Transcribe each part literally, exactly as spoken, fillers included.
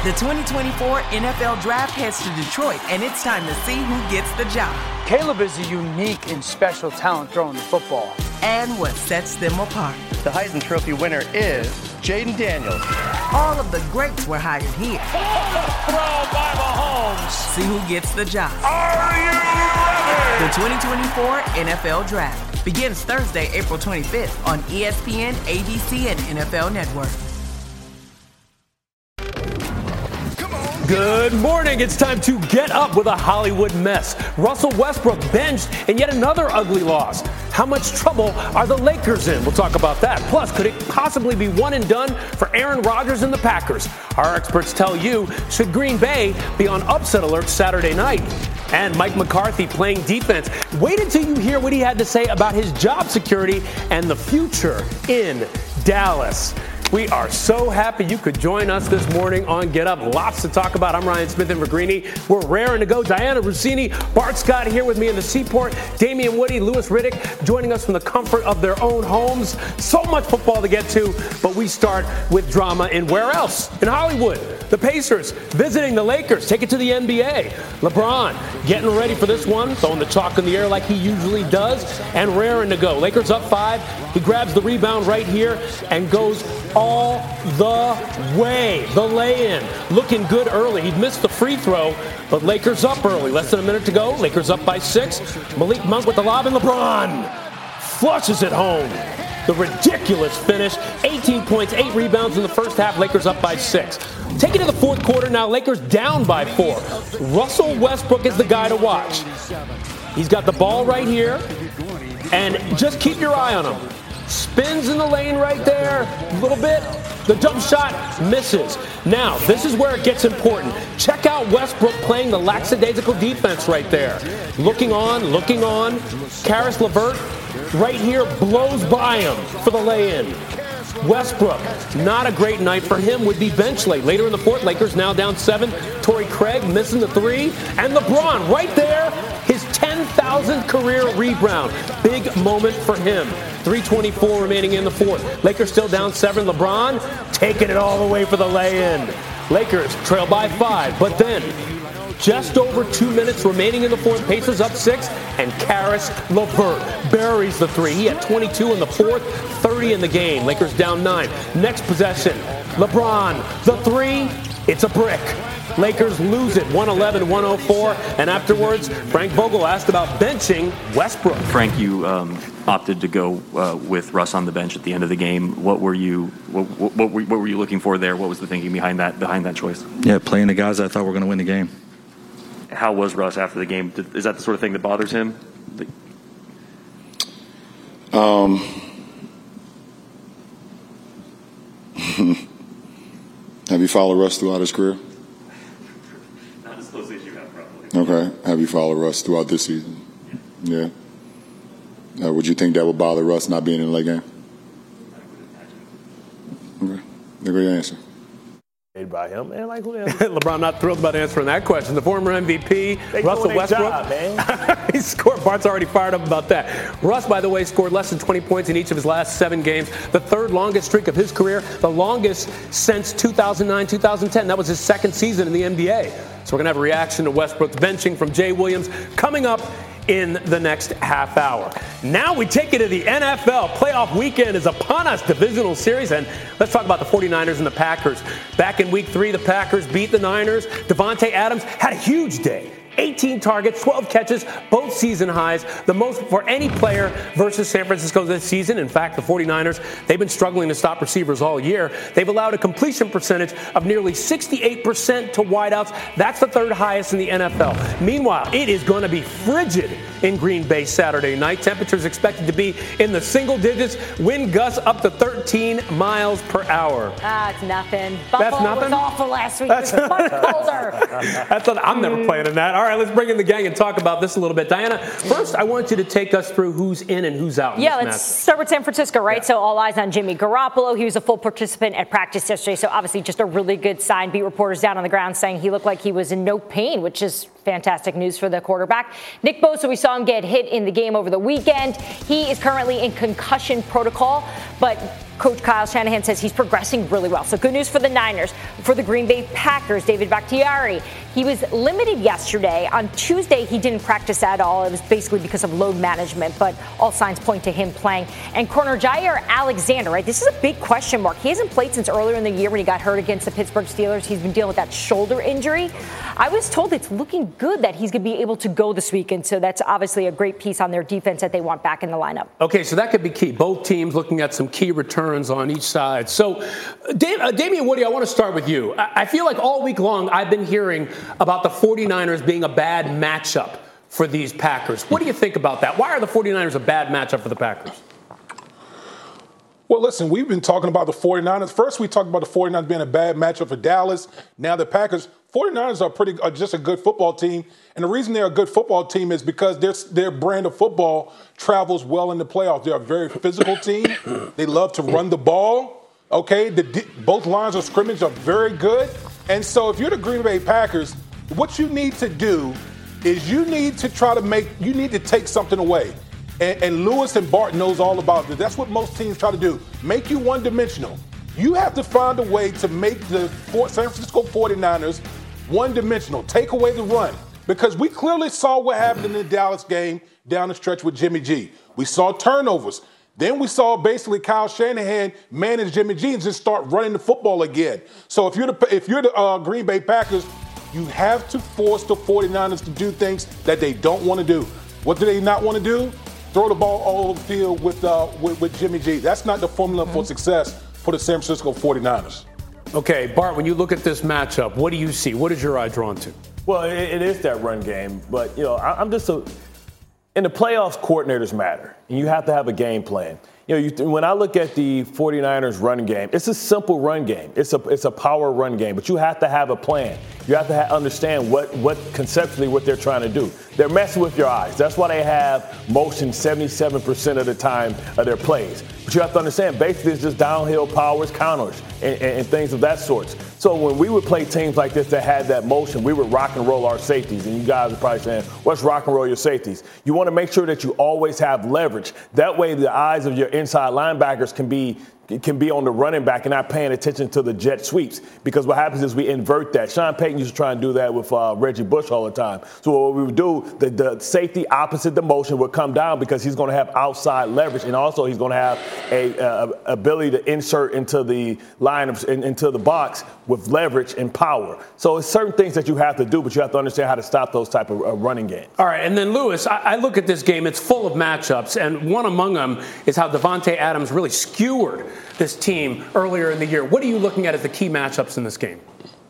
The twenty twenty-four N F L Draft heads to Detroit, and it's time to see who gets the job. Caleb is a unique and special talent throwing the football. And what sets them apart. The Heisman Trophy winner is Jaden Daniels. All of the greats were hired here. Throw by Mahomes. See who gets the job. Are you ready? The twenty twenty-four N F L Draft begins Thursday, April twenty-fifth on E S P N, A B C, and N F L Network. Good morning. It's time to get up with a Hollywood mess. Russell Westbrook benched in yet another ugly loss. How much trouble are the Lakers in? We'll talk about that. Plus, could it possibly be one and done for Aaron Rodgers and the Packers? Our experts tell you, should Green Bay be on upset alert Saturday night? And Mike McCarthy playing defense. Wait until you hear what he had to say about his job security and the future in Dallas. We are so happy you could join us this morning on Get Up. Lots to talk about. I'm Ryan Smith and Vergrini. We're raring to go. Diana Rossini, Bart Scott here with me in the Seaport. Damian Woody, Louis Riddick joining us from the comfort of their own homes. So much football to get to, but we start with drama in where else? In Hollywood. The Pacers visiting the Lakers. Take it to the N B A. LeBron getting ready for this one, throwing the chalk in the air like he usually does, and raring to go. Lakers up five. He grabs the rebound right here and goes all the way. The lay-in. Looking good early. He'd missed the free throw, but Lakers up early. Less than a minute to go. Lakers up by six. Malik Monk with the lob, and LeBron flushes it home. The ridiculous finish. eighteen points, eight rebounds in the first half. Lakers up by six. Take it to the fourth quarter now. Lakers down by four. Russell Westbrook is the guy to watch. He's got the ball right here, and just keep your eye on him. Spins in the lane right there, a little bit. The jump shot misses. Now, this is where it gets important. Check out Westbrook playing the lackadaisical defense right there. Looking on, looking on. Karis LeVert right here blows by him for the lay-in. Westbrook, not a great night for him, would be bench late. Later in the fourth, Lakers now down seven. Torrey Craig missing the three. And LeBron right there, his ten thousandth career rebound. Big moment for him. three twenty-four remaining in the fourth. Lakers still down seven. LeBron taking it all the way for the lay-in. Lakers trail by five, but then just over two minutes remaining in the fourth. Pacers up six, and Karis LeVert buries the three. He had twenty-two in the fourth, thirty in the game. Lakers down nine. Next possession, LeBron, the three, it's a brick. Lakers lose it, one eleven one oh four, and afterwards, Frank Vogel asked about benching Westbrook. Frank, you um, opted to go uh, with Russ on the bench at the end of the game. What were you what, what, what, were, what were you looking for there? What was the thinking behind that behind that choice? Yeah, playing the guys I thought were going to win the game. How was Russ after the game? Is that the sort of thing that bothers him? Um, have you followed Russ throughout his career? Not as closely as you have, probably. Okay. Have you followed Russ throughout this season? Yeah. yeah. Uh, would you think that would bother Russ not being in the late game? Okay. A great answer. By him, and like who LeBron not thrilled about answering that question. The former M V P, they Russell Westbrook. Job, man. He scored. Bart's already fired up about that. Russ, by the way, scored less than twenty points in each of his last seven games. The third longest streak of his career, the longest since two thousand nine, two thousand ten. That was his second season in the N B A. So we're gonna have a reaction to Westbrook's benching from Jay Williams coming up in the next half hour. Now we take it to the N F L. Playoff weekend is upon us, divisional series, and let's talk about the forty-niners and the Packers. Back in week three, the Packers beat the Niners. Devontae Adams had a huge day. eighteen targets, twelve catches, both season highs, the most for any player versus San Francisco this season. In fact, the forty-niners, they've been struggling to stop receivers all year. They've allowed a completion percentage of nearly sixty-eight percent to wideouts. That's the third highest in the N F L. Meanwhile, it is going to be frigid in Green Bay Saturday night. Temperatures expected to be in the single digits. Wind gusts up to thirteen miles per hour. Ah, it's nothing. Buffalo That's nothing? was awful last week. That's it was much colder. That's what, I'm never playing in that. All right, let's bring in the gang and talk about this a little bit. Diana, first I want you to take us through who's in and who's out in Yeah, this let's matchup. start with San Francisco, right? Yeah. So all eyes on Jimmy Garoppolo. He was a full participant at practice yesterday, so obviously just a really good sign. Beat reporters down on the ground saying he looked like he was in no pain, which is fantastic news for the quarterback. Nick Bosa, we saw him get hit in the game over the weekend. He is currently in concussion protocol, but Coach Kyle Shanahan says he's progressing really well. So good news for the Niners. For the Green Bay Packers, David Bakhtiari, he was limited yesterday. On Tuesday, he didn't practice at all. It was basically because of load management, but all signs point to him playing. And corner Jaire Alexander, right? This is a big question mark. He hasn't played since earlier in the year when he got hurt against the Pittsburgh Steelers. He's been dealing with that shoulder injury. I was told it's looking good that he's going to be able to go this weekend. So that's obviously a great piece on their defense that they want back in the lineup. Okay, so that could be key. Both teams looking at some key returns on each side. So, Dave, uh, Damien Woody, I want to start with you. I, I feel like all week long I've been hearing about the 49ers being a bad matchup for these Packers. What do you think about that? Why are the 49ers a bad matchup for the Packers? Well, listen, we've been talking about the 49ers. First, we talked about the 49ers being a bad matchup for Dallas. Now the Packers. 49ers are pretty are just a good football team. And the reason they're a good football team is because their, their brand of football travels well in the playoffs. They're a very physical team. They love to run the ball. Okay, the, both lines of scrimmage are very good. And so if you're the Green Bay Packers, what you need to do is you need to try to make – you need to take something away. And, and Lewis and Bart knows all about this. That's what most teams try to do, make you one-dimensional. You have to find a way to make the San Francisco 49ers one-dimensional, take away the run. Because we clearly saw what happened in the Dallas game down the stretch with Jimmy G. We saw turnovers. Then we saw basically Kyle Shanahan manage Jimmy G and just start running the football again. So if you're the, if you're the uh, Green Bay Packers, you have to force the 49ers to do things that they don't want to do. What do they not want to do? Throw the ball all over the field with, uh, with, with Jimmy G. That's not the formula mm-hmm. for success for the San Francisco 49ers. Okay, Bart, when you look at this matchup, what do you see? What is your eye drawn to? Well, it, it is that run game. But, you know, I, I'm just a – in the playoffs, coordinators matter. And you have to have a game plan. You know, you, when I look at the 49ers run game, it's a simple run game. It's a it's a power run game, but you have to have a plan. You have to ha- understand what, what conceptually what they're trying to do. They're messing with your eyes. That's why they have motion seventy-seven percent of the time of their plays. But you have to understand, basically it's just downhill powers, counters, and, and, and things of that sort. So when we would play teams like this that had that motion, we would rock and roll our safeties. And you guys are probably saying, what's rock and roll your safeties? You want to make sure that you always have leverage. That way the eyes of your inside linebackers can be can be on the running back and not paying attention to the jet sweeps. Because what happens is we invert that. Sean Payton used to try and do that with uh, Reggie Bush all the time. So what we would do, the, the safety opposite the motion would come down because he's going to have outside leverage, and also he's going to have a, a ability to insert into the line of, in, into the box with leverage and power. So it's certain things that you have to do, but you have to understand how to stop those type of uh, running games. All right, and then Lewis, I, I look at this game. It's full of matchups, and one among them is how Davante Adams really skewered this team earlier in the year. What are you looking at as the key matchups in this game?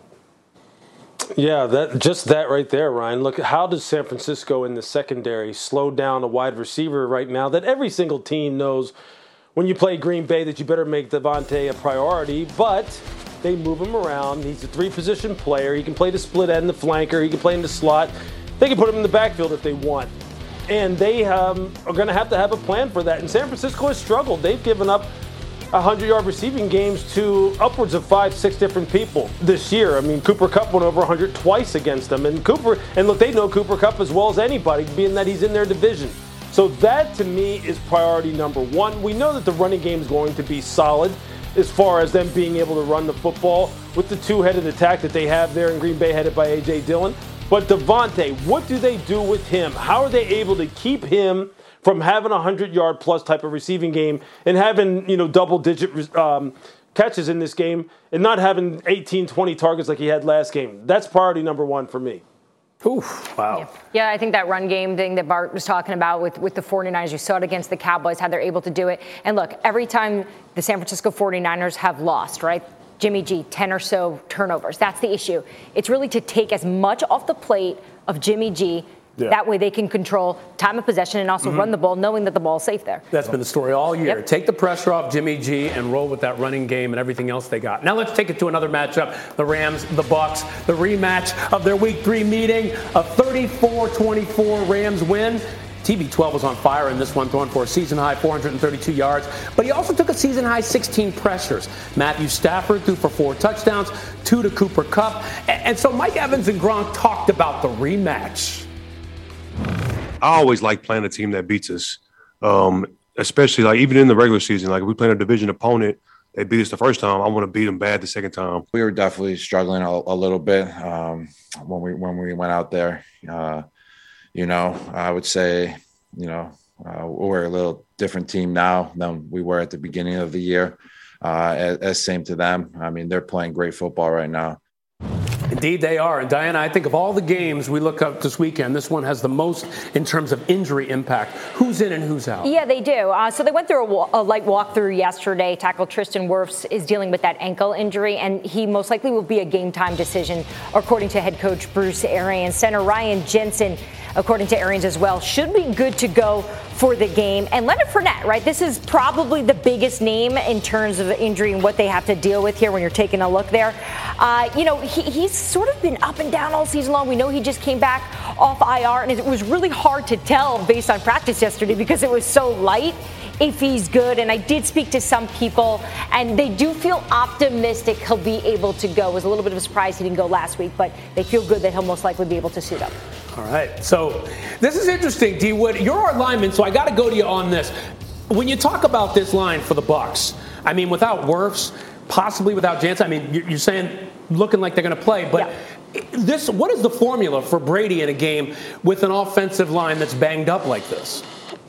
Yeah, that just that right there, Ryan. Look, how does San Francisco in the secondary slow down a wide receiver right now that every single team knows when you play Green Bay that you better make Davante a priority, but they move him around. He's a three-position player. He can play the split end, the flanker. He can play in the slot. They can put him in the backfield if they want. And they um, are going to have to have a plan for that. And San Francisco has struggled. They've given up one hundred-yard receiving games to upwards of five, six different people this year. I mean, Cooper Kupp went over one hundred twice against them. And Cooper, and look, they know Cooper Kupp as well as anybody, being that he's in their division. So that, to me, is priority number one. We know that the running game is going to be solid as far as them being able to run the football with the two-headed attack that they have there in Green Bay headed by A J Dillon. But Davante, what do they do with him? How are they able to keep him from having a hundred-yard plus type of receiving game and having, you know, double-digit um, catches in this game and not having eighteen, twenty targets like he had last game? That's priority number one for me. Oof, wow. Yeah. yeah, I think that run game thing that Bart was talking about with, with the 49ers, you saw it against the Cowboys, how they're able to do it. And look, every time the San Francisco 49ers have lost, right? Jimmy G, ten or so turnovers. That's the issue. It's really to take as much off the plate of Jimmy G. Yeah. That way they can control time of possession and also mm-hmm. run the ball, knowing that the ball is safe there. That's been the story all year. Yep. Take the pressure off Jimmy G and roll with that running game and everything else they got. Now let's take it to another matchup. The Rams, the Bucks, the rematch of their week three meeting. A thirty-four twenty-four Rams win. T B twelve was on fire in this one, throwing for a season-high four hundred thirty-two yards. But he also took a season-high sixteen pressures. Matthew Stafford threw for four touchdowns, two to Cooper Kupp. And so Mike Evans and Gronk talked about the rematch. I always like playing a team that beats us. Um, especially like even in the regular season, like if we play a division opponent, they beat us the first time, I want to beat them bad the second time. We were definitely struggling a, a little bit um, when we when we went out there. Uh, you know, I would say, you know, uh, we're a little different team now than we were at the beginning of the year. Uh, as, as same to them. I mean, they're playing great football right now. Indeed, they are. And Diana, I think of all the games we look up this weekend, this one has the most in terms of injury impact. Who's in and who's out? Yeah, they do. Uh, so they went through a, a light walkthrough yesterday. Tackle Tristan Wirfs is dealing with that ankle injury, and he most likely will be a game-time decision, according to head coach Bruce Arians. Center Ryan Jensen, according to Arians as well, should be good to go for the game. And Leonard Fournette, right? This is probably the biggest name in terms of injury and what they have to deal with here when you're taking a look there. Uh, you know, he, he's sort of been up and down all season long. We know he just came back off I R, and it was really hard to tell based on practice yesterday because it was so light if he's good. And I did speak to some people, and they do feel optimistic he'll be able to go. It was a little bit of a surprise he didn't go last week, but they feel good that he'll most likely be able to suit up. All right. So this is interesting, D. Wood. You're our lineman, so I got to go to you on this. When you talk about this line for the Bucs, I mean, without Wirfs, possibly without Jansen, I mean, you're saying looking like they're going to play, but yeah. this, what is the formula for Brady in a game with an offensive line that's banged up like this?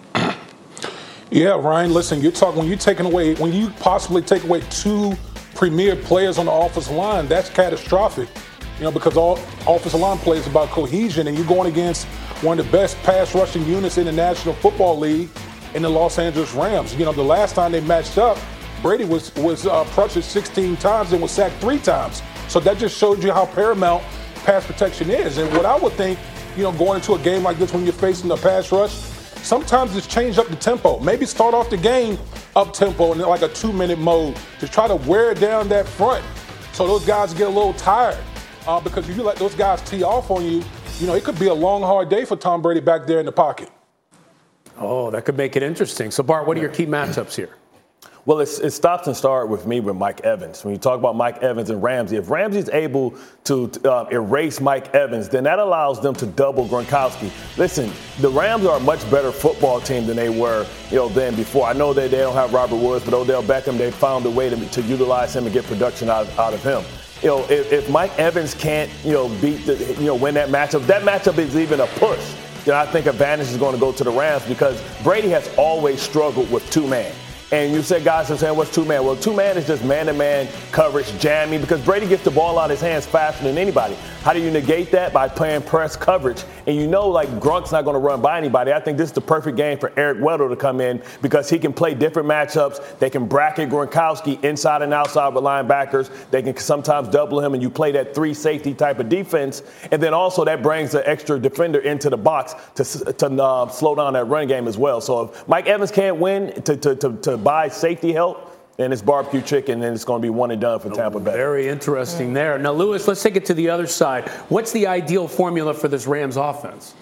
Yeah, Ryan, listen, you're talking, when you're taking away, when you possibly take away two premier players on the offensive line, that's catastrophic. You know, because all offensive line play is about cohesion, and you're going against one of the best pass rushing units in the National Football League in the Los Angeles Rams. You know, the last time they matched up, Brady was was uh, pressured sixteen times and was sacked three times. So that just showed you how paramount pass protection is. And what I would think, you know, going into a game like this when you're facing a pass rush, sometimes just change up the tempo. Maybe start off the game up tempo in like a two-minute mode to try to wear down that front so those guys get a little tired. Uh, because if you let those guys tee off on you, you know, it could be a long, hard day for Tom Brady back there in the pocket. Oh, that could make it interesting. So, Bart, what are your key matchups here? Well, it's, it stops and starts with me with Mike Evans. When you talk about Mike Evans and Ramsey, if Ramsey's able to uh, erase Mike Evans, then that allows them to double Gronkowski. Listen, the Rams are a much better football team than they were, you know, than before. I know that they don't have Robert Woods, but Odell Beckham, they found a way to, to utilize him and get production out, out of him. You know, if, if Mike Evans can't, you know, beat the, you know, win that matchup, that matchup is even a push. Then I think advantage is going to go to the Rams because Brady has always struggled with two-man. And you said guys are saying, what's two-man? Well, two-man is just man-to-man coverage, jamming, because Brady gets the ball out of his hands faster than anybody. How do you negate that? By playing press coverage. And you know, like, Grunk's not going to run by anybody. I think this is the perfect game for Eric Weddle to come in because he can play different matchups. They can bracket Gronkowski inside and outside with linebackers. They can sometimes double him, and you play that three-safety type of defense. And then also that brings the extra defender into the box to, to uh, slow down that run game as well. So if Mike Evans can't win to, to, to, to buy safety help, and it's barbecue chicken, and it's going to be one and done for Tampa Bay. Very interesting there. Now, Lewis, let's take it to the other side. What's the ideal formula for this Rams offense?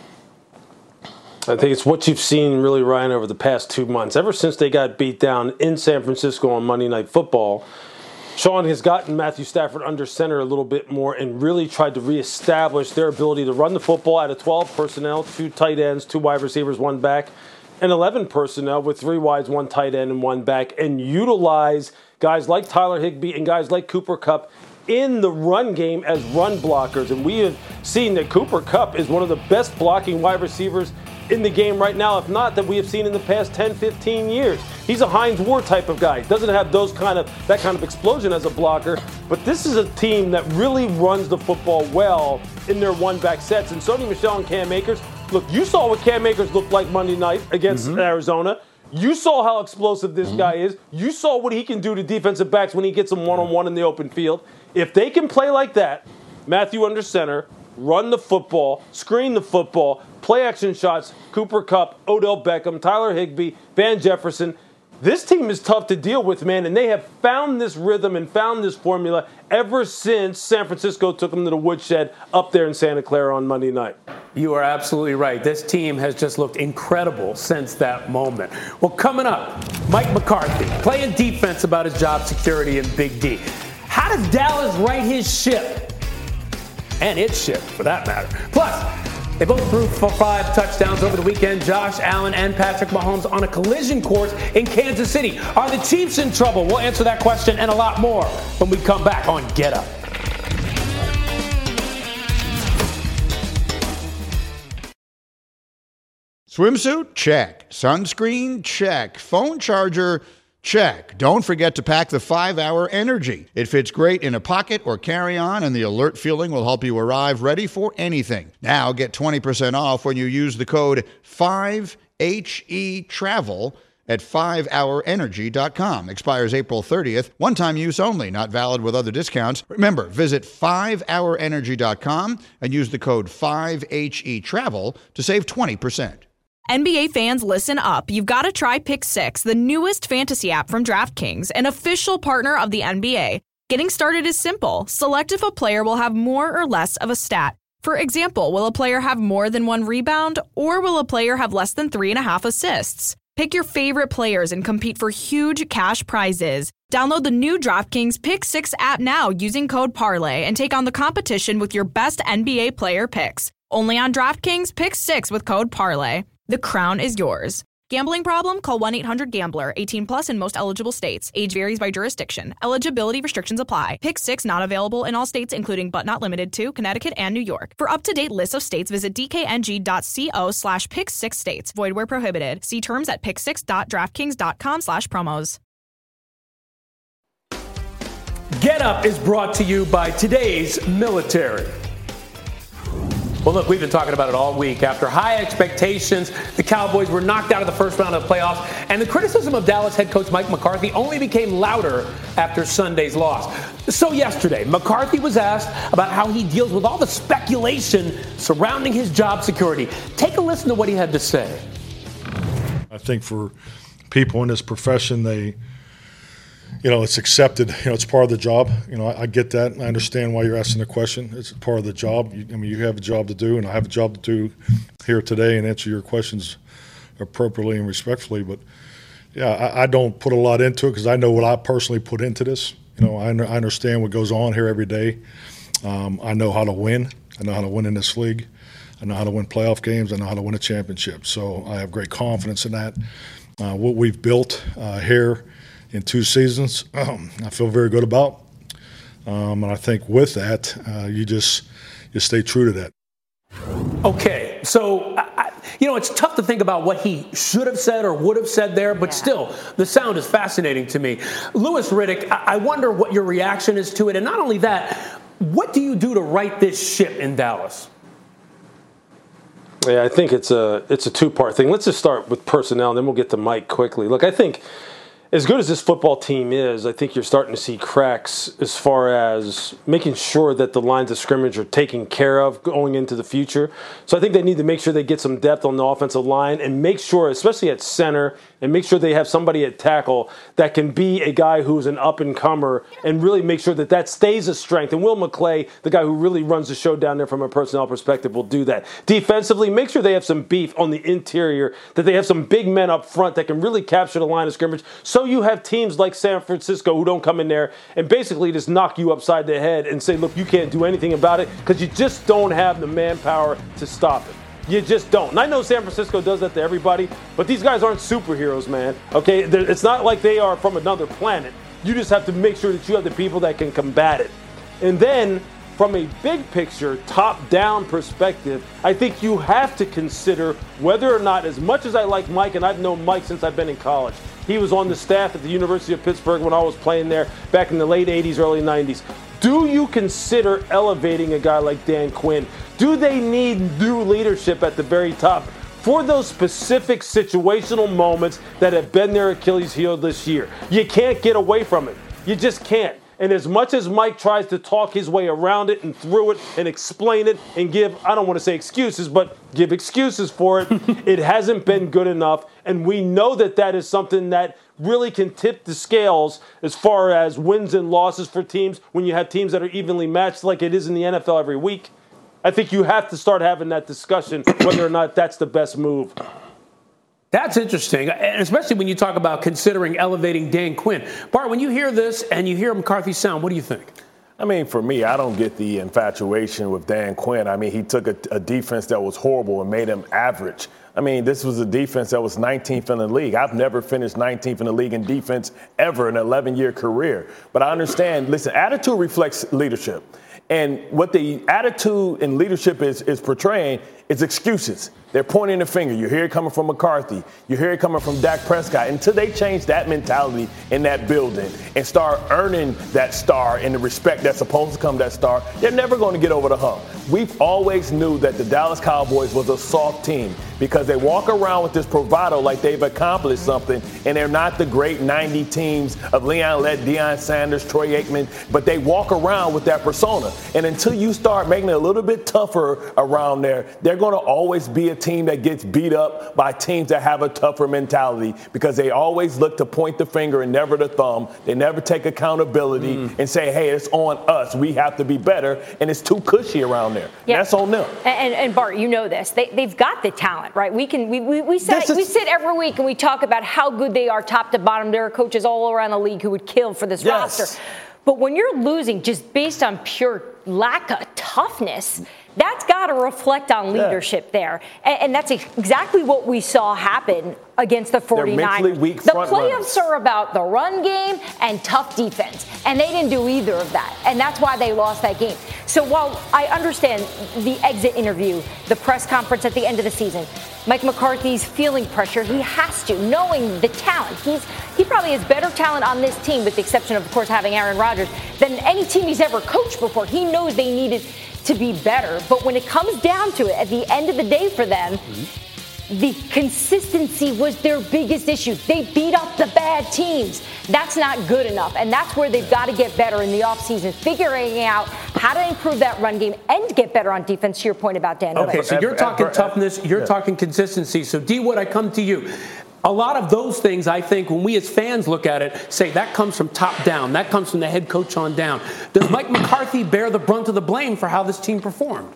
I think it's what you've seen really, Ryan, over the past two months. Ever since they got beat down in San Francisco on Monday Night Football, Sean has gotten Matthew Stafford under center a little bit more and really tried to reestablish their ability to run the football out of twelve personnel, two tight ends, two wide receivers, one back, and eleven personnel with three wides, one tight end, and one back, and utilize guys like Tyler Higbee and guys like Cooper Kupp in the run game as run blockers. And we have seen that Cooper Kupp is one of the best blocking wide receivers in the game right now, if not that we have seen in the past ten, fifteen years. He's a Hines Ward type of guy. Doesn't have those kind of that kind of explosion as a blocker, but this is a team that really runs the football well in their one-back sets. And Sony Michel and Cam Akers, look, you saw what Cam Akers looked like Monday night against mm-hmm. Arizona. You saw how explosive this mm-hmm. guy is. You saw what he can do to defensive backs when he gets them one-on-one in the open field. If they can play like that, Matthew under center, run the football, screen the football, play action shots, Cooper Kupp, Odell Beckham, Tyler Higbee, Van Jefferson, this team is tough to deal with, man, and they have found this rhythm and found this formula ever since San Francisco took them to the woodshed up there in Santa Clara on Monday night. You are absolutely right. This team has just looked incredible since that moment. Well, coming up, Mike McCarthy playing defense about his job security in Big D. How does Dallas right his ship? And its ship, for that matter. Plus, They both threw for five touchdowns over the weekend. Josh Allen and Patrick Mahomes on a collision course in Kansas City. Are the Chiefs in trouble? We'll answer that question and a lot more when we come back on Get Up. Swimsuit? Check. Sunscreen? Check. Phone charger? Check. Don't forget to pack the five hour Energy. It fits great in a pocket or carry-on, and the alert feeling will help you arrive ready for anything. Now get twenty percent off when you use the code five H E travel at five hour energy dot com. Expires April thirtieth. One-time use only, not valid with other discounts. Remember, visit five hour energy dot com and use the code five H E travel to save twenty percent. N B A fans, listen up. You've got to try Pick Six, the newest fantasy app from DraftKings, an official partner of the N B A. Getting started is simple. Select if a player will have more or less of a stat. For example, will a player have more than one rebound, or will a player have less than three and a half assists? Pick your favorite players and compete for huge cash prizes. Download the new DraftKings Pick Six app now using code Parlay and take on the competition with your best N B A player picks. Only on DraftKings Pick Six with code Parlay. The crown is yours. Gambling problem? Call one eight hundred gambler. eighteen plus in most eligible states. Age varies by jurisdiction. Eligibility restrictions apply. Pick Six not available in all states, including but not limited to Connecticut and New York. For up-to-date lists of states, visit dkng.co slash pick six states. Void where prohibited. See terms at pick six dot draftkings dot com slash promos. Get Up is brought to you by today's military. Well, look, we've been talking about it all week. After high expectations, the Cowboys were knocked out of the first round of the playoffs, and the criticism of Dallas head coach Mike McCarthy only became louder after Sunday's loss. So yesterday, McCarthy was asked about how he deals with all the speculation surrounding his job security. Take a listen to what he had to say. I think for people in this profession, they you know, it's accepted. You know, it's part of the job. You know, I, I get that. I understand why you're asking the question. It's part of the job. You, I mean, you have a job to do, and I have a job to do here today and answer your questions appropriately and respectfully. But, yeah, I, I don't put a lot into it because I know what I personally put into this. You know, I, I understand what goes on here every day. Um, I know how to win. I know how to win in this league. I know how to win playoff games. I know how to win a championship. So I have great confidence in that. Uh, what we've built uh, here in two seasons, um, I feel very good about. Um, and I think with that, uh, you just you stay true to that. Okay, so, I, you know, it's tough to think about what he should have said or would have said there, but yeah. Still, the sound is fascinating to me. Louis Riddick, I, I wonder what your reaction is to it. And not only that, what do you do to right this ship in Dallas? Yeah, I think it's a it's a two-part thing. Let's just start with personnel, and then we'll get to Mike quickly. Look, I think as good as this football team is, I think you're starting to see cracks as far as making sure that the lines of scrimmage are taken care of going into the future. So I think they need to make sure they get some depth on the offensive line and make sure, especially at center, and make sure they have somebody at tackle that can be a guy who's an up-and-comer and really make sure that that stays a strength. And Will McClay, the guy who really runs the show down there from a personnel perspective, will do that. Defensively, make sure they have some beef on the interior, that they have some big men up front that can really capture the line of scrimmage. So you have teams like San Francisco who don't come in there and basically just knock you upside the head and say, look, you can't do anything about it because you just don't have the manpower to stop it. You just don't. And I know San Francisco does that to everybody, but these guys aren't superheroes, man. Okay? It's not like they are from another planet. You just have to make sure that you have the people that can combat it. And then, from a big picture, top-down perspective, I think you have to consider whether or not, as much as I like Mike, and I've known Mike since I've been in college, he was on the staff at the University of Pittsburgh when I was playing there back in the late eighties, early nineties. Do you consider elevating a guy like Dan Quinn? Do they need new leadership at the very top for those specific situational moments that have been their Achilles heel this year? You can't get away from it. You just can't. And as much as Mike tries to talk his way around it and through it and explain it and give, I don't want to say excuses, but give excuses for it, it hasn't been good enough. And we know that that is something that really can tip the scales as far as wins and losses for teams when you have teams that are evenly matched like it is in the N F L every week. I think you have to start having that discussion whether or not that's the best move. That's interesting, and especially when you talk about considering elevating Dan Quinn. Bart, when you hear this and you hear McCarthy's sound, what do you think? I mean, for me, I don't get the infatuation with Dan Quinn. I mean, he took a, a defense that was horrible and made him average. I mean, this was a defense that was nineteenth in the league. I've never finished nineteenth in the league in defense ever in an eleven-year career. But I understand, listen, attitude reflects leadership. And what the attitude and leadership is, is portraying is excuses. They're pointing the finger. You hear it coming from McCarthy. You hear it coming from Dak Prescott. Until they change that mentality in that building and start earning that star and the respect that's supposed to come that star, they're never going to get over the hump. We've always knew that the Dallas Cowboys was a soft team because they walk around with this bravado like they've accomplished something, and they're not the great ninety teams of Leon Lett, Deion Sanders, Troy Aikman, but they walk around with that persona. And until you start making it a little bit tougher around there, they're going to always be a team that gets beat up by teams that have a tougher mentality because they always look to point the finger and never the thumb. They never take accountability mm. and say, hey, it's on us. We have to be better. And it's too cushy around there. Yeah. That's on them. And, and Bart, you know this. They, they've got the talent, right? We can we we, we, sit, is- we sit every week and we talk about how good they are top to bottom. There are coaches all around the league who would kill for this yes. roster. But when you're losing just based on pure lack of toughness, that's got to reflect on leadership yeah. there. And, and that's exactly what we saw happen against the 49ers. Weak the front playoffs runners. are about the run game and tough defense. And they didn't do either of that. And that's why they lost that game. So while I understand the exit interview, the press conference at the end of the season, Mike McCarthy's feeling pressure. He has to, knowing the talent. He's He probably has better talent on this team, with the exception of, of course, having Aaron Rodgers, than any team he's ever coached before. He knows they needed to be better. But when it comes down to it, at the end of the day for them, mm-hmm. the consistency was their biggest issue. They beat up the bad teams. That's not good enough. And that's where they've got to get better in the offseason, figuring out how to improve that run game and get better on defense, to your point about Dan. Okay, so you're talking ever, toughness, you're yeah. talking consistency. So, D. Wood, I come to you. A lot of those things, I think, when we as fans look at it, say that comes from top down. That comes from the head coach on down. Does Mike McCarthy bear the brunt of the blame for how this team performed?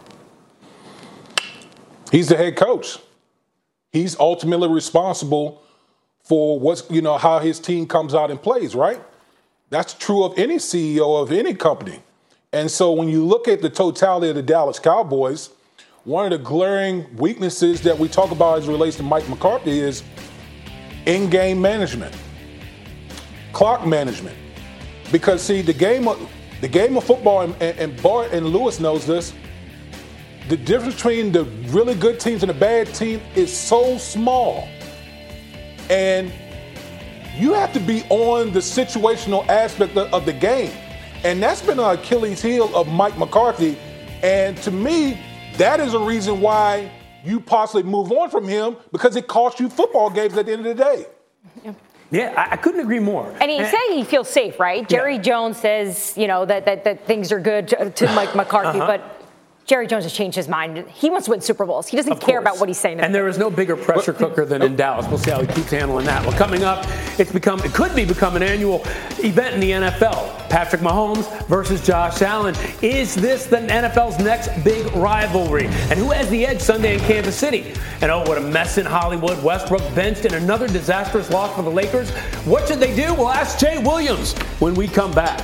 He's the head coach. He's ultimately responsible for what's, you know, how his team comes out and plays, right? That's true of any C E O of any company. And so when you look at the totality of the Dallas Cowboys, one of the glaring weaknesses that we talk about as it relates to Mike McCarthy is in-game management, clock management. Because, see, the game of, the game of football, and, and Bart and Lewis knows this, the difference between the really good teams and the bad team is so small. And you have to be on the situational aspect of, of the game. And that's been an Achilles heel of Mike McCarthy. And to me, that is a reason why you possibly move on from him, because it costs you football games at the end of the day. Yeah. Yeah, I, I couldn't agree more. And he's saying he feels safe, right? Jerry yeah. Jones says, you know, that, that, that things are good to, to Mike McCarthy, uh-huh. but Jerry Jones has changed his mind. He wants to win Super Bowls. He doesn't care about what he's saying. And there is no bigger pressure cooker than in Dallas. We'll see how he keeps handling that. Well, coming up, it's become it could be become an annual event in the N F L. Patrick Mahomes versus Josh Allen. Is this the N F L's next big rivalry? And who has the edge Sunday in Kansas City? And oh, what a mess in Hollywood. Westbrook benched in another disastrous loss for the Lakers. What should they do? We'll ask Jay Williams when we come back.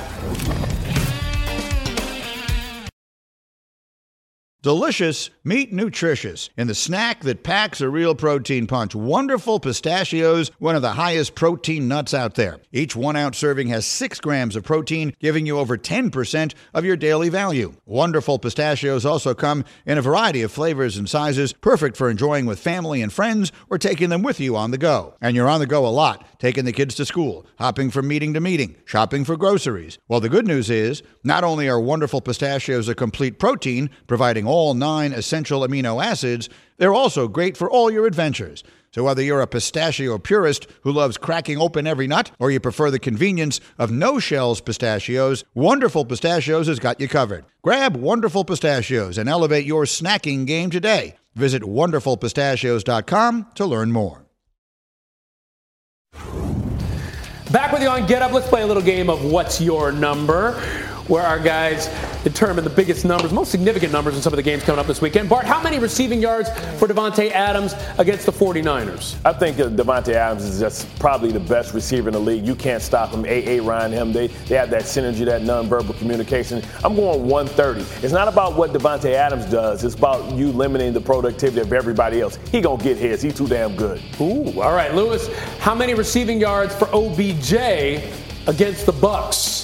Delicious, meet nutritious. In the snack that packs a real protein punch, Wonderful Pistachios, one of the highest protein nuts out there. Each one-ounce serving has six grams of protein, giving you over ten percent of your daily value. Wonderful Pistachios also come in a variety of flavors and sizes, perfect for enjoying with family and friends or taking them with you on the go. And you're on the go a lot, taking the kids to school, hopping from meeting to meeting, shopping for groceries. Well, the good news is, not only are Wonderful Pistachios a complete protein, providing all nine essential amino acids, they're also great for all your adventures. So whether you're a pistachio purist who loves cracking open every nut, or you prefer the convenience of no-shells pistachios, Wonderful Pistachios has got you covered. Grab Wonderful Pistachios and elevate your snacking game today. Visit wonderful pistachios dot com to learn more. Back with you on Get Up. Let's play a little game of What's Your Number? where our guys determine the biggest numbers, most significant numbers in some of the games coming up this weekend. Bart, how many receiving yards for Davante Adams against the forty-niners? I think Davante Adams is just probably the best receiver in the league. You can't stop him. A A Ryan, him, they, they have that synergy, that nonverbal communication. I'm going one thirty. It's not about what Davante Adams does. It's about you limiting the productivity of everybody else. He going to get his. He's too damn good. Ooh, all right. Lewis, how many receiving yards for O B J against the Bucs?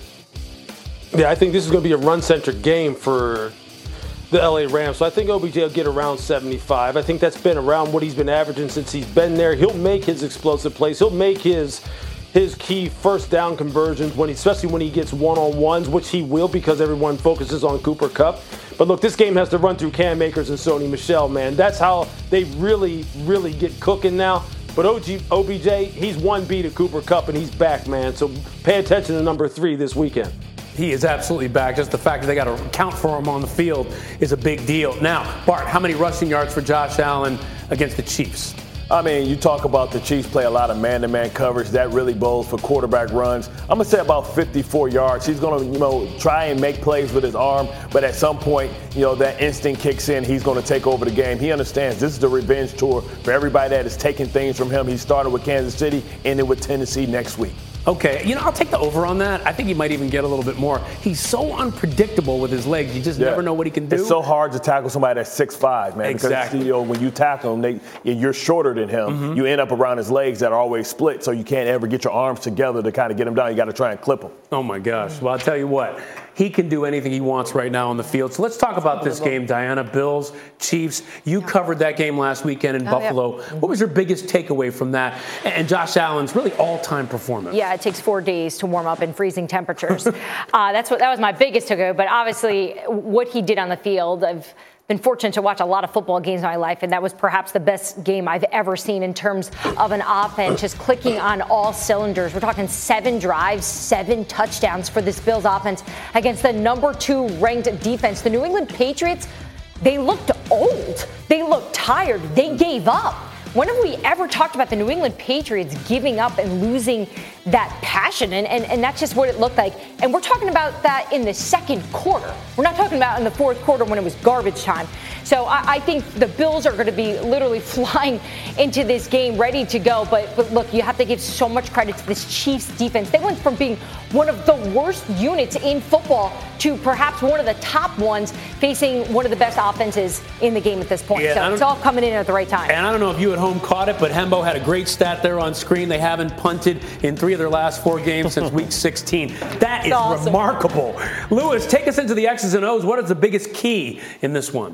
Yeah, I think this is going to be a run-centric game for the L A Rams. So I think O B J will get around seventy-five. I think that's been around what he's been averaging since he's been there. He'll make his explosive plays. He'll make his his key first down conversions, when he, especially when he gets one-on-ones, which he will because everyone focuses on Cooper Kupp. But look, this game has to run through Cam Akers and Sony Michel, man. That's how they really, really get cooking now. But O B J, he's one beat of Cooper Kupp, and he's back, man. So pay attention to number three this weekend. He is absolutely back. Just the fact that they got to count for him on the field is a big deal. Now, Bart, how many rushing yards for Josh Allen against the Chiefs? I mean, you talk about the Chiefs play a lot of man-to-man coverage. That really bodes for quarterback runs. I'm going to say about fifty-four yards. He's going to, you know, try and make plays with his arm, but at some point, you know, that instinct kicks in. He's going to take over the game. He understands this is the revenge tour for everybody that is taking things from him. He started with Kansas City, ended with Tennessee next week. Okay, you know, I'll take the over on that. I think he might even get a little bit more. He's so unpredictable with his legs. You just yeah. never know what he can do. It's so hard to tackle somebody that's six five, man. Exactly. Because, you know, when you tackle him, they, you're shorter than him. Mm-hmm. You end up around his legs that are always split, so you can't ever get your arms together to kind of get him down. You got to try and clip him. Oh, my gosh. Well, I'll tell you what. He can do anything he wants right now on the field. So let's talk about this game, Diana. Bills, Chiefs. You covered that game last weekend in oh, Buffalo. Yeah. What was your biggest takeaway from that? And Josh Allen's really all-time performance. Yeah, it takes four days to warm up in freezing temperatures. uh, that's what that was my biggest takeaway. But obviously, what he did on the field, I've been fortunate to watch a lot of football games in my life, and that was perhaps the best game I've ever seen in terms of an offense just clicking on all cylinders. We're talking seven drives, seven touchdowns for this Bills offense against the number two ranked defense. The New England Patriots, they looked old. They looked tired. They gave up. When have we ever talked about the New England Patriots giving up and losing that passion? And, and, and that's just what it looked like. And we're talking about that in the second quarter. We're not talking about in the fourth quarter when it was garbage time. So I, I think the Bills are going to be literally flying into this game ready to go. But, but look, you have to give so much credit to this Chiefs defense. They went from being one of the worst units in football to perhaps one of the top ones, facing one of the best offenses in the game at this point. Yeah, so it's all coming in at the right time. And I don't know if you at home caught it, but Hembo had a great stat there on screen. They haven't punted in three of their last four games since week sixteen. That is awesome. Remarkable. Lewis, take us into the X's and O's. What is the biggest key in this one?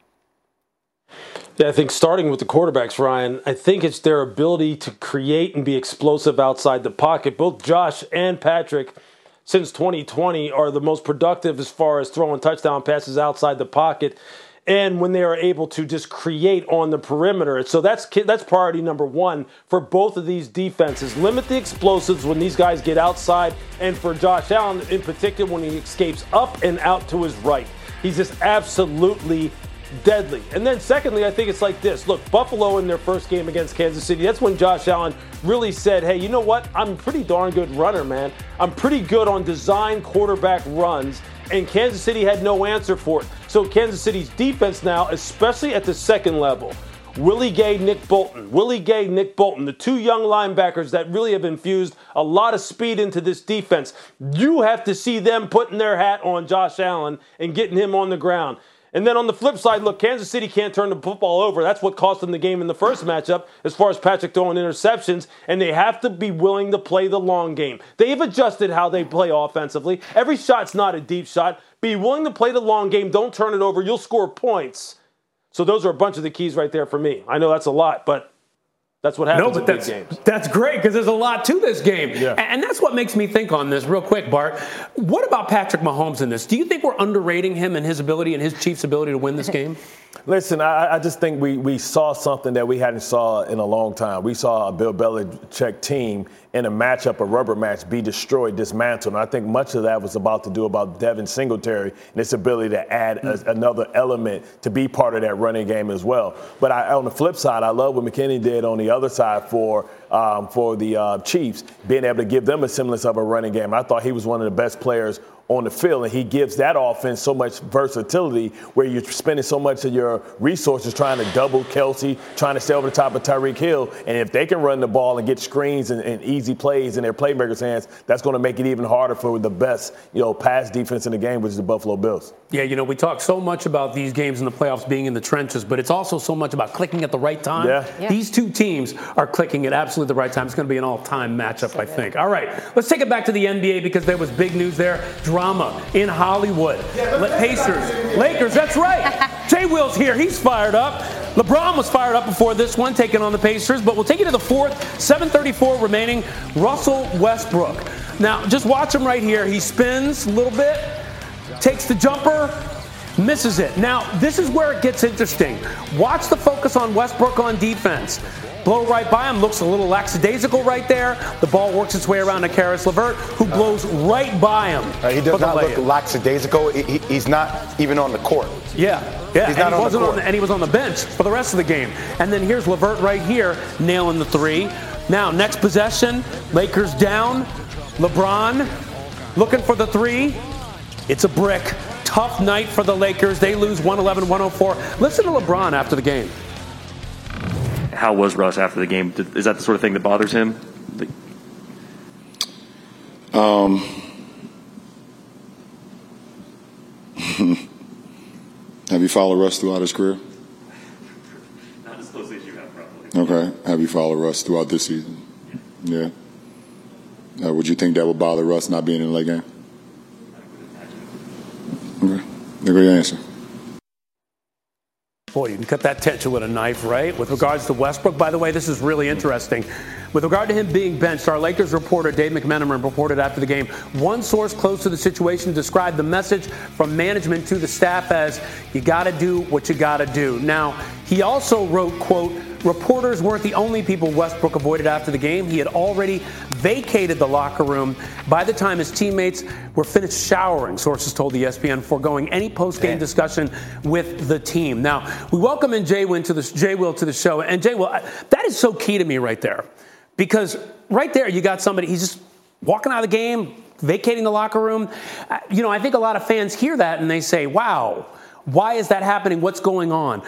Yeah, I think starting with the quarterbacks, Ryan, I think it's their ability to create and be explosive outside the pocket. Both Josh and Patrick, since twenty twenty, are the most productive as far as throwing touchdown passes outside the pocket, and when they are able to just create on the perimeter. So that's that's priority number one for both of these defenses. Limit the explosives when these guys get outside, and for Josh Allen in particular when he escapes up and out to his right. He's just absolutely deadly. And then secondly, I think it's like this. Look, Buffalo in their first game against Kansas City, that's when Josh Allen really said, hey, you know what? I'm a pretty darn good runner, man. I'm pretty good on design quarterback runs. And Kansas City had no answer for it. So Kansas City's defense now, especially at the second level, Willie Gay, Nick Bolton. Willie Gay, Nick Bolton, the two young linebackers that really have infused a lot of speed into this defense. You have to see them putting their hat on Josh Allen and getting him on the ground. And then on the flip side, look, Kansas City can't turn the football over. That's what cost them the game in the first matchup as far as Patrick throwing interceptions. And they have to be willing to play the long game. They've adjusted how they play offensively. Every shot's not a deep shot. Be willing to play the long game. Don't turn it over. You'll score points. So those are a bunch of the keys right there for me. I know that's a lot, but that's what happens no, but in that's, big games. That's great because there's a lot to this game. Yeah. And that's what makes me think on this real quick, Bart. What about Patrick Mahomes in this? Do you think we're underrating him and his ability and his Chiefs' ability to win this game? Listen, I, I just think we, we saw something that we hadn't saw in a long time. We saw a Bill Belichick team in a matchup, a rubber match, be destroyed, dismantled. And I think much of that was about to do about Devin Singletary and his ability to add a, another element to be part of that running game as well. But I, on the flip side, I love what McKinney did on the other side for um, for the uh, Chiefs, being able to give them a semblance of a running game. I thought he was one of the best players on the field, and he gives that offense so much versatility where you're spending so much of your resources trying to double Kelsey, trying to stay over the top of Tyreek Hill. And if they can run the ball and get screens and, and easy plays in their playmakers' hands, that's going to make it even harder for the best, you know, pass defense in the game, which is the Buffalo Bills. Yeah, you know, we talk so much about these games in the playoffs being in the trenches, but it's also so much about clicking at the right time. Yeah. Yeah. These two teams are clicking at absolutely the right time. It's going to be an all-time matchup, I think. All right, let's take it back to the N B A because there was big news there. Drama in Hollywood. Le- Pacers, Lakers, that's right. Jay Will's here. He's fired up. LeBron was fired up before this one, taking on the Pacers, but we'll take you to the fourth, seven thirty-four remaining. Russell Westbrook. Now, just watch him right here. He spins a little bit, takes the jumper, misses it. Now, this is where it gets interesting. Watch the focus on Westbrook on defense. Blow right by him, looks a little lackadaisical right there. The ball works its way around to Karis LeVert, who blows right by him. Uh, he does not look lackadaisical. He, he, he's not even on the court. Yeah, yeah, he's and, not he on wasn't the on court. the, and he was on the bench for the rest of the game. And then here's LeVert right here, nailing the three. Now, next possession, Lakers down. LeBron looking for the three. It's a brick. Tough night for the Lakers. They lose one eleven one oh four. Listen to LeBron after the game. How was Russ after the game? Is that the sort of thing that bothers him? Um, have you followed Russ throughout his career? Not as closely as you have, probably. Okay. Have you followed Russ throughout this season? Yeah. Uh, would you think that would bother Russ not being in the late game? Okay. There go your answer. Boy, you can cut that tension with a knife, right? With regards to Westbrook, by the way, this is really interesting. With regard to him being benched, our Lakers reporter, Dave McMenamin, reported after the game, one source close to the situation described the message from management to the staff as, you got to do what you got to do. Now, he also wrote, quote, reporters weren't the only people Westbrook avoided after the game. He had already vacated the locker room by the time his teammates were finished showering, sources told E S P N, foregoing any post-game discussion with the team. Now, we welcome in Jay Will to the, Jay Will to the show. And Jay Will, that is so key to me right there. Because right there, you got somebody, he's just walking out of the game, vacating the locker room. You know, I think a lot of fans hear that and they say, wow, why is that happening? What's going on?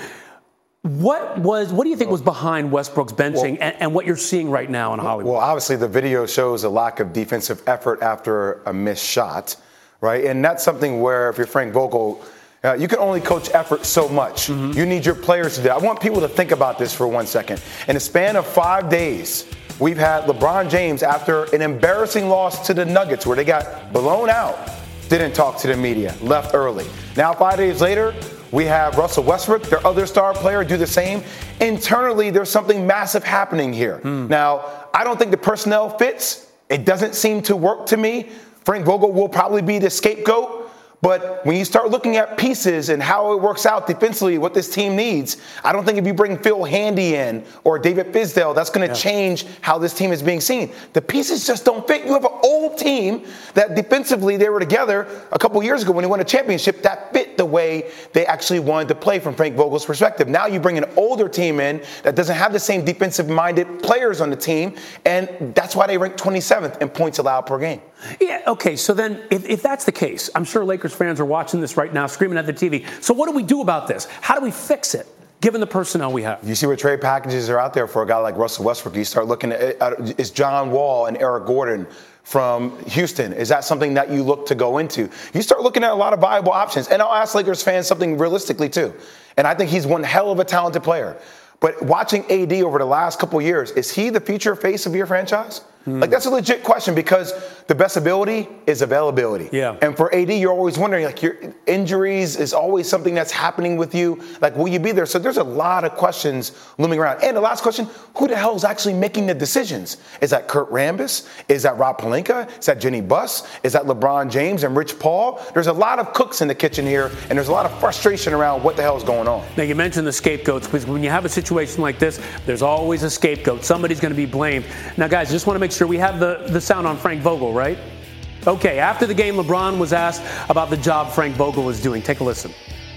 What was? What do you think was behind Westbrook's benching well, and, and what you're seeing right now in Hollywood? Well, obviously the video shows a lack of defensive effort after a missed shot, right? And that's something where if you're Frank Vogel, uh, you can only coach effort so much. Mm-hmm. You need your players to do. I want people to think about this for one second. In a span of five days, we've had LeBron James, after an embarrassing loss to the Nuggets where they got blown out, didn't talk to the media, left early. Now, five days later, we have Russell Westbrook, their other star player, do the same. Internally, there's something massive happening here. Hmm. Now, I don't think the personnel fits. It doesn't seem to work to me. Frank Vogel will probably be the scapegoat. But when you start looking at pieces and how it works out defensively, what this team needs, I don't think if you bring Phil Handy in or David Fizdale, that's going to yeah. change how this team is being seen. The pieces just don't fit. You have an old team that defensively they were together a couple years ago when they won a championship that fit the way they actually wanted to play from Frank Vogel's perspective. Now you bring an older team in that doesn't have the same defensive-minded players on the team, and that's why they rank twenty-seventh in points allowed per game. Yeah, okay, so then if, if that's the case, I'm sure Lakers fans are watching this right now, screaming at the T V. So what do we do about this? How do we fix it, given the personnel we have? You see what trade packages are out there for a guy like Russell Westbrook. You start looking at, at is John Wall and Eric Gordon from Houston. Is that something that you look to go into? You start looking at a lot of viable options. And I'll ask Lakers fans something realistically, too. And I think he's one hell of a talented player. But watching A D over the last couple of years, is he the future face of your franchise? Mm. Like, that's a legit question because the best ability is availability. Yeah. And for A D, you're always wondering, like, your injuries is always something that's happening with you. Like, will you be there? So there's a lot of questions looming around. And the last question, who the hell is actually making the decisions? Is that Kurt Rambis? Is that Rob Pelinka? Is that Jenny Buss? Is that LeBron James and Rich Paul? There's a lot of cooks in the kitchen here, and there's a lot of frustration around what the hell is going on. Now, you mentioned the scapegoats, because when you have a situation like this, there's always a scapegoat. Somebody's going to be blamed. Now, guys, just want to make sure we have the, the sound on Frank Vogel, right? Okay, after the game, LeBron was asked about the job Frank Vogel was doing. Take a listen.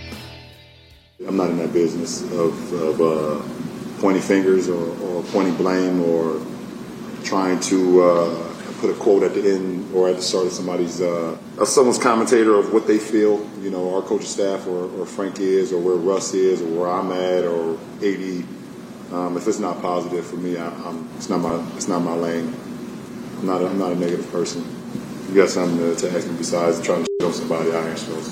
I'm not in that business of, of uh, pointing fingers or, or pointing blame or trying to uh, put a quote at the end or at the start of somebody's, uh, of someone's commentator of what they feel, you know, our coaching staff or, or Frank is or where Russ is or where I'm at or A D. Um, if it's not positive for me, I, I'm, it's not my it's not my lane. I'm not a, I'm not a negative person. If you got something to, to ask me besides trying to shit on somebody, I answer those.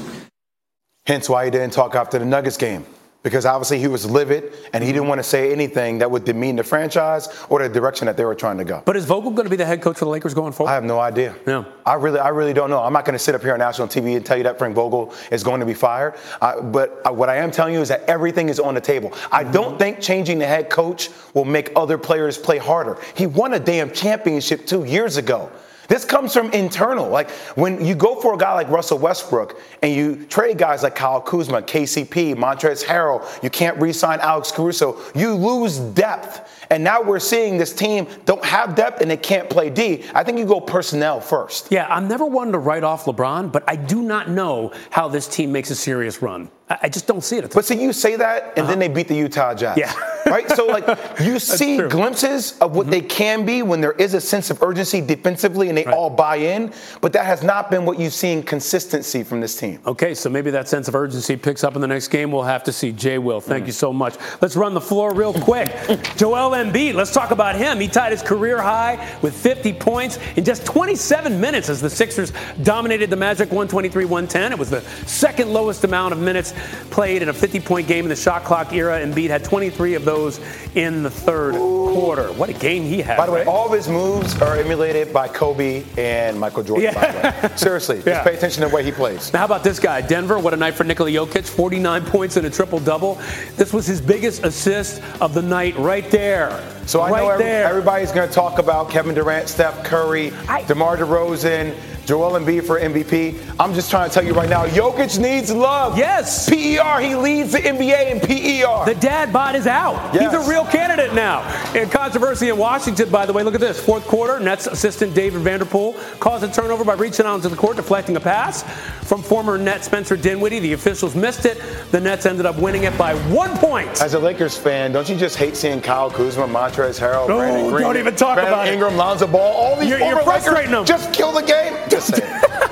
Hence why he didn't talk after the Nuggets game. Because obviously he was livid and he didn't want to say anything that would demean the franchise or the direction that they were trying to go. But is Vogel going to be the head coach for the Lakers going forward? I have no idea. No. I really I really don't know. I'm not going to sit up here on national T V and tell you that Frank Vogel is going to be fired. Uh, but uh, what I am telling you is that everything is on the table. I mm-hmm. don't think changing the head coach will make other players play harder. He won a damn championship two years ago. This comes from internal. Like, when you go for a guy like Russell Westbrook and you trade guys like Kyle Kuzma, K C P, Montrezl Harrell, you can't re-sign Alex Caruso, you lose depth. And now we're seeing this team don't have depth and they can't play D. I think you go personnel first. Yeah, I'm never one to write off LeBron, but I do not know how this team makes a serious run. I just don't see it. But see, you say that, and uh-huh. then they beat the Utah Jazz. Yeah. Right? So, like, you see glimpses of what mm-hmm. they can be when there is a sense of urgency defensively and they right. all buy in, but that has not been what you've seen consistency from this team. Okay, so maybe that sense of urgency picks up in the next game. We'll have to see. Jay Will, thank mm. you so much. Let's run the floor real quick. Joel Embiid, let's talk about him. He tied his career high with fifty points in just twenty-seven minutes as the Sixers dominated the Magic one twenty-three one ten. It was the second lowest amount of minutes played in a fifty-point game in the shot clock era. Embiid had twenty-three of those in the third Ooh. quarter. What a game he had. By the way, right? all of his moves are emulated by Kobe and Michael Jordan. Yeah. By the way. Seriously, yeah. just pay attention to the way he plays. Now, how about this guy? Denver, what a night for Nikola Jokic. forty-nine points and a triple-double. This was his biggest assist of the night right there. So I right know every, there. everybody's going to talk about Kevin Durant, Steph Curry, I, DeMar DeRozan, Joel Embiid for M V P. I'm just trying to tell you right now, Jokic needs love. Yes. P E R, he leads the N B A in P E R. The dad bod is out. Yes. He's a real candidate now. And controversy in Washington, by the way, look at this. Fourth quarter, Nets assistant David Vanderpool caused a turnover by reaching out into the court, deflecting a pass from former Net Spencer Dinwiddie. The officials missed it. The Nets ended up winning it by one point. As a Lakers fan, don't you just hate seeing Kyle Kuzma, Montrezl Harrell, no, Brandon Green, don't even talk Brandon about Ingram, it. Lonzo Ball, all these you're, former you're frustrating Lakers them. just kill the game? Just saying.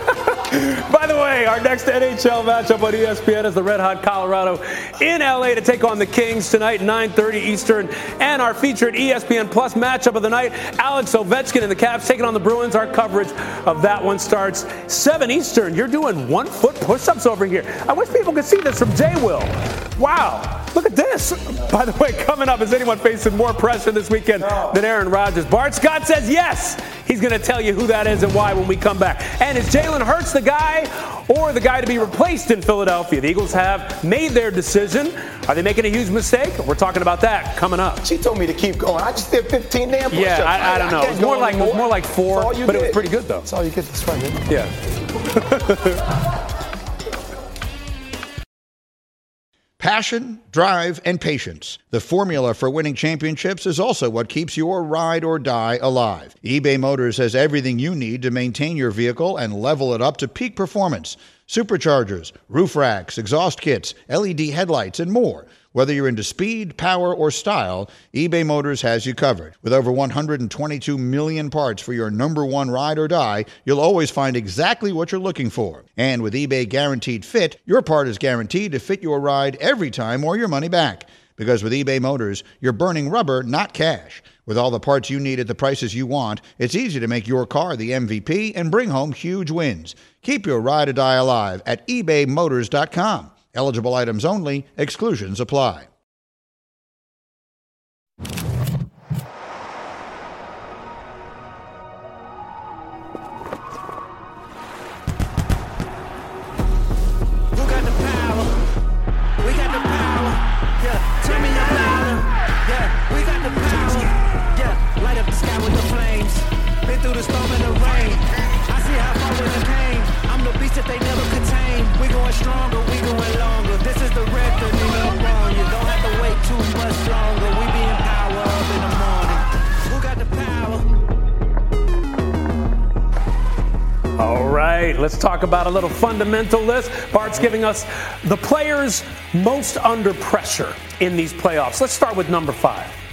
By the way, our next N H L matchup on E S P N is the Red Hot Colorado in L A to take on the Kings tonight, nine thirty Eastern. And our featured E S P N Plus matchup of the night, Alex Ovechkin and the Caps taking on the Bruins. Our coverage of that one starts seven Eastern. You're doing one-foot push-ups over here. I wish people could see this from Jay Will. Wow, look at this. By the way, coming up, is anyone facing more pressure this weekend no. than Aaron Rodgers? Bart Scott says yes. He's going to tell you who that is and why when we come back. And is Jalen Hurts the guy or the guy to be replaced in Philadelphia? The Eagles have made their decision. Are they making a huge mistake? We're talking about that coming up. She told me to keep going. I just did fifteen damn push-ups. Yeah, I, I don't know. It was more like, it was more like four, but did. It was pretty good, though. That's all you get this right here. Yeah. Passion, drive, and patience. The formula for winning championships is also what keeps your ride or die alive. eBay Motors has everything you need to maintain your vehicle and level it up to peak performance. Superchargers, roof racks, exhaust kits, L E D headlights, and more. Whether you're into speed, power, or style, eBay Motors has you covered. With over one hundred twenty-two million parts for your number one ride or die, you'll always find exactly what you're looking for. And with eBay Guaranteed Fit, your part is guaranteed to fit your ride every time or your money back. Because with eBay Motors, you're burning rubber, not cash. With all the parts you need at the prices you want, it's easy to make your car the M V P and bring home huge wins. Keep your ride or die alive at ebay motors dot com. Eligible items only. Exclusions apply. Through the storm and the rain, I see how far we came. I'm the beast that they never contain. We going stronger, we going longer. This is the record, nigga, I'm wrong. You don't have to wait too much longer. We be in power up in the morning. Who got the power? All right, let's talk about a little fundamental list. Bart's giving us the players most under pressure in these playoffs. Let's start with number five.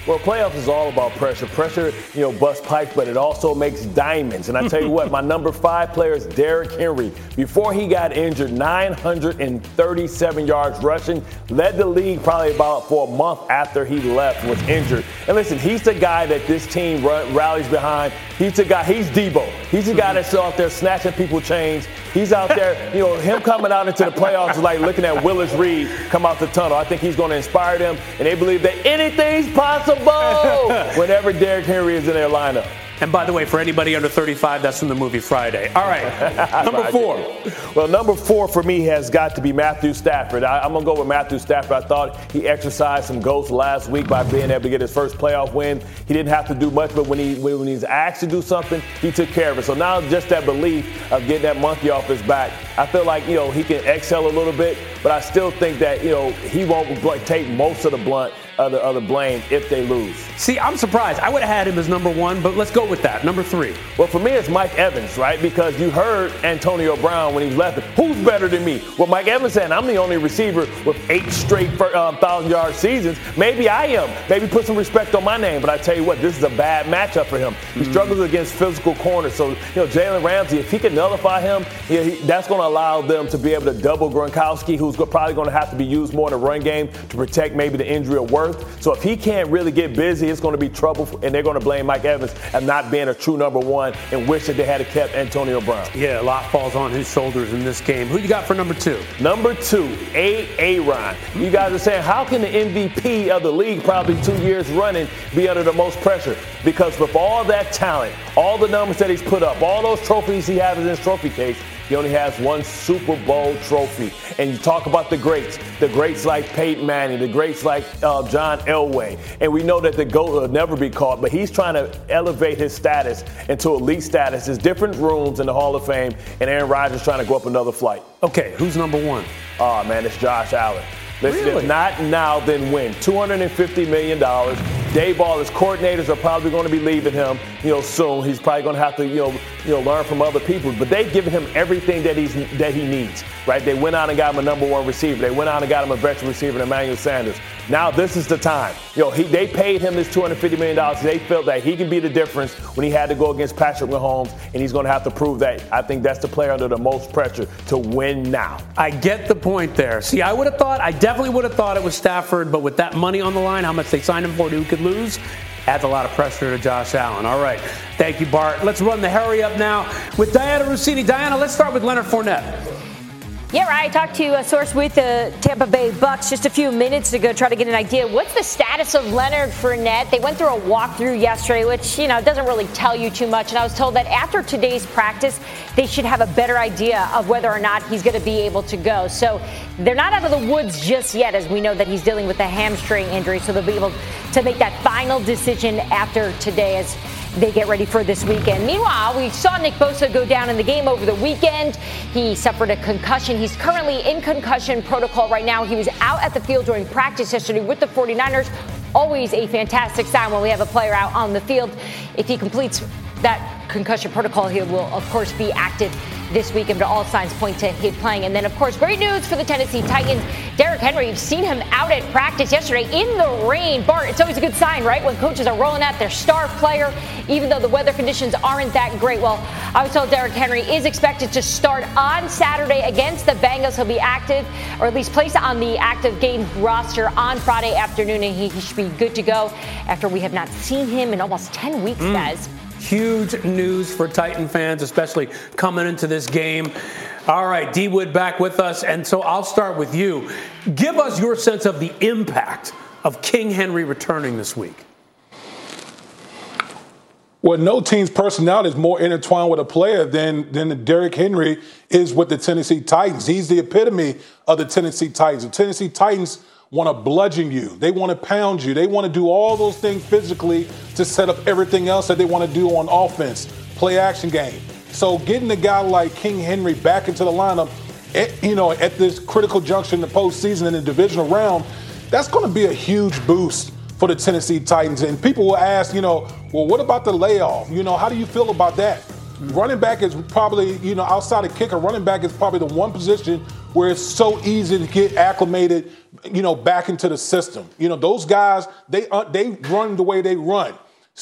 Well, playoffs is all about pressure. Pressure, you know, busts pipes, but it also makes diamonds. And I tell you what, my number five player is Derrick Henry. Before he got injured, nine hundred thirty-seven yards rushing, led the league probably about for a month after he left, was injured. And listen, he's the guy that this team run, rallies behind. He's the guy, he's Debo. He's the guy that's out there snatching people chains. He's out there, you know, him coming out into the playoffs is like looking at Willis Reed come out the tunnel. I think he's going to inspire them, and they believe that anything's possible whenever Derrick Henry is in their lineup. And by the way, for anybody under thirty-five, that's from the movie Friday. All right, number four. Well, number four for me has got to be Matthew Stafford. I, I'm going to go with Matthew Stafford. I thought he exercised some ghosts last week by being able to get his first playoff win. He didn't have to do much, but when he when he's asked to do something, he took care of it. So now just that belief of getting that monkey off his back, I feel like, you know, he can exhale a little bit, but I still think that, you know, he won't take most of the blunt. Of the, of the blame if they lose. See, I'm surprised. I would have had him as number one, but let's go with that. Number three. Well, for me, it's Mike Evans, right? Because you heard Antonio Brown when he left. Who's better than me? Well, Mike Evans said, I'm the only receiver with eight straight um, thousand-yard seasons. Maybe I am. Maybe put some respect on my name. But I tell you what, this is a bad matchup for him. He mm-hmm. struggles against physical corners. So, you know, Jalen Ramsey, if he can nullify him, yeah, he, that's going to allow them to be able to double Gronkowski, who's probably going to have to be used more in the run game to protect maybe the injury of Worth. So if he can't really get busy, it's going to be trouble, and they're going to blame Mike Evans as not being a true number one and wish that they had kept Antonio Brown. Yeah, a lot falls on his shoulders in this game. Who you got for number two? Number two, A. Aaron. You guys are saying, how can the M V P of the league, probably two years running, be under the most pressure? Because with all that talent, all the numbers that he's put up, all those trophies he has in his trophy case, he only has one Super Bowl trophy. And you talk about the greats, the greats like Peyton Manning, the greats like uh, John Elway. And we know that the GOAT will never be caught, but he's trying to elevate his status into elite status. There's different rooms in the Hall of Fame, and Aaron Rodgers trying to go up another flight. Okay, who's number one? Oh, man, it's Josh Allen. Listen, really? If not now, then when? two hundred fifty million dollars. Daboll, his coordinators are probably going to be leaving him, you know, soon. He's probably going to have to, you know, you know, learn from other people. But they've given him everything that he's that he needs, right? They went out and got him a number one receiver. They went out and got him a veteran receiver, Emmanuel Sanders. Now this is the time. You know, he, they paid him this two hundred fifty million dollars. They felt that he can be the difference when he had to go against Patrick Mahomes, and he's going to have to prove that. I think that's the player under the most pressure to win now. I get the point there. See, I would have thought, I definitely would have thought it was Stafford, but with that money on the line, how much they signed him for, who could lose, adds a lot of pressure to Josh Allen. All right. Thank you, Bart. Let's run the hurry up now with Diana Rossini. Diana, let's start with Leonard Fournette. Yeah, right. I talked to a source with the Tampa Bay Bucks just a few minutes ago, try to get an idea. What's the status of Leonard Fournette? They went through a walkthrough yesterday, which, you know, doesn't really tell you too much. And I was told that after today's practice, they should have a better idea of whether or not he's going to be able to go. So they're not out of the woods just yet, as we know that he's dealing with a hamstring injury. So they'll be able to make that final decision after today as they get ready for this weekend. Meanwhile, we saw Nick Bosa go down in the game over the weekend. He suffered a concussion. He's currently in concussion protocol right now. He was out at the field during practice yesterday with the forty-niners. Always a fantastic sign when we have a player out on the field. If he completes that concussion protocol, he will, of course, be active this weekend, but all signs point to him playing. And then, of course, great news for the Tennessee Titans. Derrick Henry, you've seen him out at practice yesterday in the rain. Bart, it's always a good sign, right, when coaches are rolling out their star player, even though the weather conditions aren't that great. Well, I was told Derrick Henry is expected to start on Saturday against the Bengals. He'll be active, or at least placed on the active game roster on Friday afternoon, and he, he should be good to go after we have not seen him in almost ten weeks, mm. guys. Huge news for Titan fans, especially coming into this game. All right, D. Wood back with us, and so I'll start with you. Give us your sense of the impact of King Henry returning this week. Well, no team's personality is more intertwined with a player than, than Derrick Henry is with the Tennessee Titans. He's the epitome of the Tennessee Titans. The Tennessee Titans want to bludgeon you. They want to pound you. They want to do all those things physically to set up everything else that they want to do on offense, play action game. So getting a guy like King Henry back into the lineup, at, you know, at this critical junction in the postseason in the divisional round, that's going to be a huge boost for the Tennessee Titans. And people will ask, you know, well, what about the layoff? You know, how do you feel about that? Running back is probably, you know, outside of kicker, running back is probably the one position where it's so easy to get acclimated, you know, back into the system. You know, those guys, they uh, they run the way they run.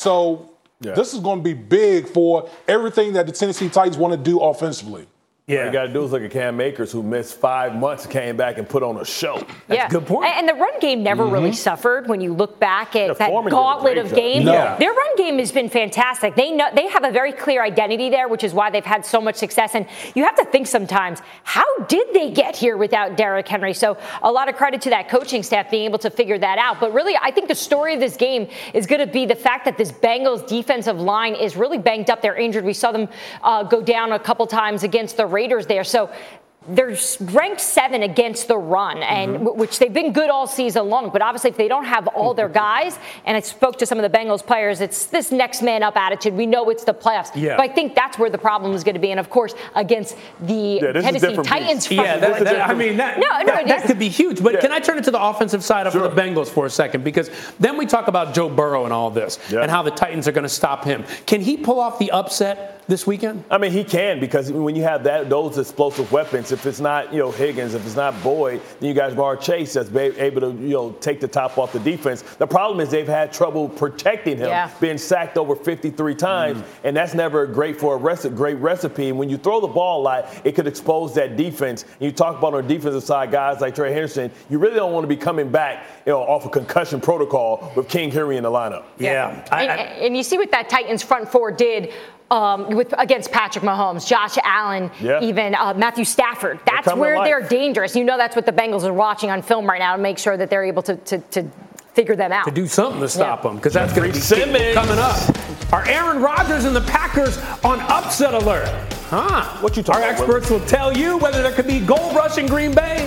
So yeah. this is going to be big for everything that the Tennessee Titans want to do offensively. Yeah, you got to do is look at Cam Akers, who missed five months, came back and put on a show. That's yeah. a good point. And the run game never mm-hmm. really suffered when you look back at that gauntlet of games. No. Their run game has been fantastic. They know they have a very clear identity there, which is why they've had so much success. And you have to think sometimes, how did they get here without Derrick Henry? So a lot of credit to that coaching staff being able to figure that out. But really, I think the story of this game is going to be the fact that this Bengals defensive line is really banged up. They're injured. We saw them uh, go down a couple times against the Raiders there. So they're ranked seven against the run, and mm-hmm. which they've been good all season long. But obviously, if they don't have all their guys, and I spoke to some of the Bengals players, it's this next man up attitude. We know it's the playoffs. Yeah. But I think that's where the problem is going to be. And of course, against the yeah, Tennessee Titans. Front yeah, that, that, I mean, that, no, no, that, that could be huge. But yeah. can I turn it to the offensive side of sure. the Bengals for a second? Because then we talk about Joe Burrow and all this, yeah. and how the Titans are going to stop him. Can he pull off the upset this weekend? I mean, he can, because when you have that those explosive weapons, if it's not, you know, Higgins, if it's not Boyd, then you guys bar Chase that's able to, you know, take the top off the defense. The problem is they've had trouble protecting him, yeah. being sacked over fifty-three times, mm-hmm. and that's never great for a recipe, great recipe. And when you throw the ball a lot, it could expose that defense. And you talk about on the defensive side, guys like Trey Henderson, you really don't want to be coming back, you know, off a concussion protocol with King Henry in the lineup. Yeah. yeah. I, and, I, and you see what that Titans front four did Um, with against Patrick Mahomes, Josh Allen, yeah. even uh, Matthew Stafford. That's they're where they're dangerous. You know that's what the Bengals are watching on film right now to make sure that they're able to to, to figure them out. To do something to stop yeah. them, because that's going to be Simmons. coming up. Are Aaron Rodgers and the Packers on upset alert? Huh? What you talking Our about? experts will tell you whether there could be gold rush in Green Bay